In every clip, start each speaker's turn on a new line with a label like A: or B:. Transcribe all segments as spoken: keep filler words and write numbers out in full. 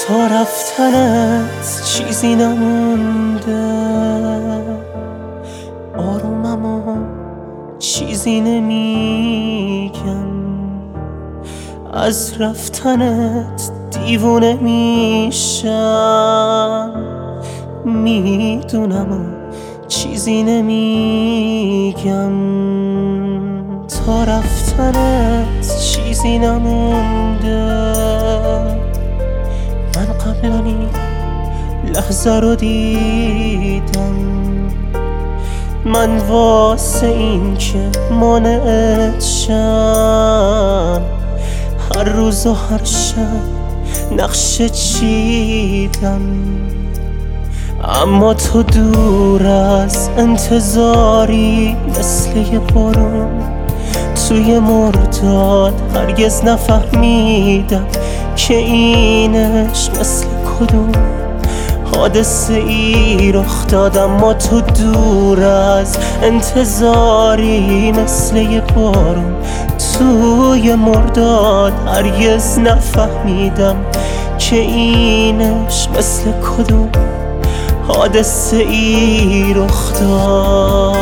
A: تا رفتنت چیزی نمونده، آرومم و چیزی نمیگم. از رفتنت دیوونه میشم، میدونم و چیزی نمیگم. تا رفتنت چیزی نمونده، من قبلا این لحظه رو دیدم. من واسه این که مانعت شم، هر روز و هر شب نقشه چیدم. اما تو دور از انتظاری، مثل یه بارون توی مرداد. هرگز نفهمیدم که اینش مثل کدوم حادثه ای رخ داد. اما تو دور از انتظاری، مثل یه بارون توی مرداد. هرگز نفهمیدم که اینش مثل کدوم حادثه ای رخ داد.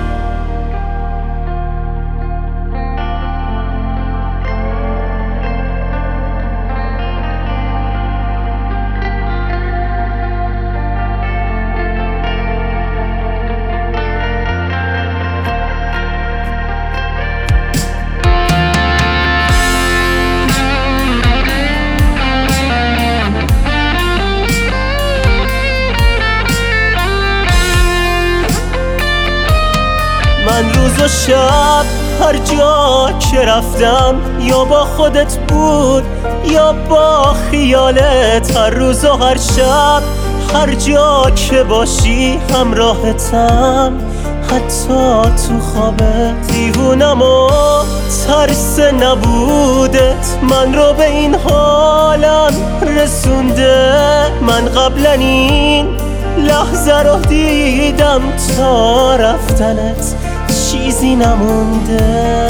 A: من روز و شب هر جا که رفتم، یا با خودت بود یا با خیالت. هر روز و هر شب هر جا که باشی همراهتم، حتی تو خوابت. دیوونم و ترس نبودت من رو به این حالم رسونده. من قبلا این لحظه رو دیدم، تا رفتنت چیزی نمونده.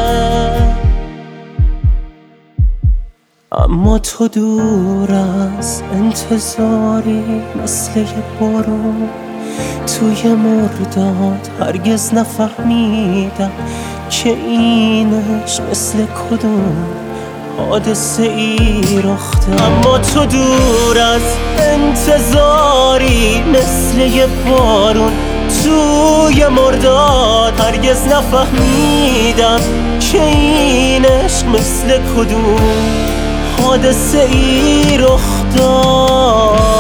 A: اما تو دور از انتظاری، مثل یه بارون توی مرداد. هرگز نفهمیدم که اینش مثل کدوم حادثه ای رخ داد. اما تو دور از انتظاری، مثل یه بارون توی مرداد. هرگز نفهمیدم که این عشق مثل کدوم حادثه ای رخ داد.